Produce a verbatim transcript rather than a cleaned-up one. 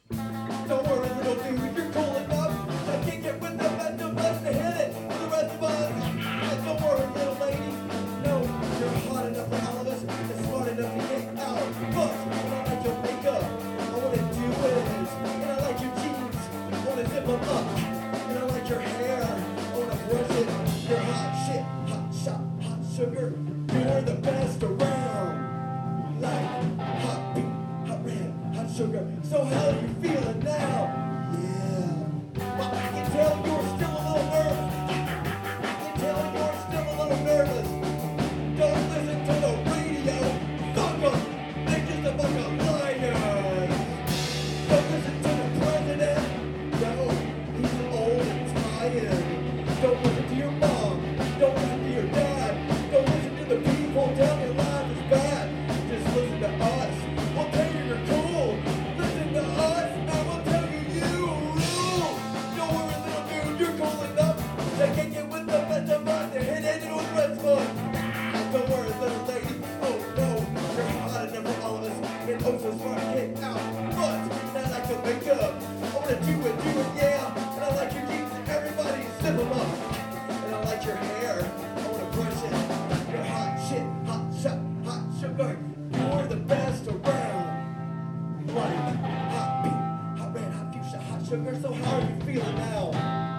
Don't worry, little dude, you're cool enough. I kick it with the best of us to hit it for the rest of us. And don't worry, little lady. No, you're hot enough for all of us and smart enough to get out. But I don't like your makeup. I wanna do it. And I like your jeans. I wanna zip them up. And I like your hair. I wanna brush it. You're hot shit, hot shot, hot sugar. You're the best around. Like hot beat, hot red, hot sugar. So how are you feeling now? Yeah. Well, I can tell you're still a little nervous. I can tell you're still a little nervous. Don't listen to the radio. Fuck 'em. They're just a bunch of liars. Don't listen to the president. No, he's old and tired. Don't listen to your mom. Don't listen to your dad. Don't listen to the people telling you life is bad. Just listen to us. We'll tell you you're cool. Listen to us, and we'll tell you you rule. Don't worry, little dude, you're cool enough. They can get with the best of us and hit it with the rest of us. Don't worry, little lady. Oh no, you're hot enough for all of us. And oh so smart to get out. But I like your makeup. I wanna do it, do it, yeah. And I like your jeans and everybody zip them up. And I like your hair. I wanna brush it. You're hot shit, hot shot, hot sugar. You're the best around. Like hot beat, hot red, hot fuchsia, hot sugar. So how are you feeling now?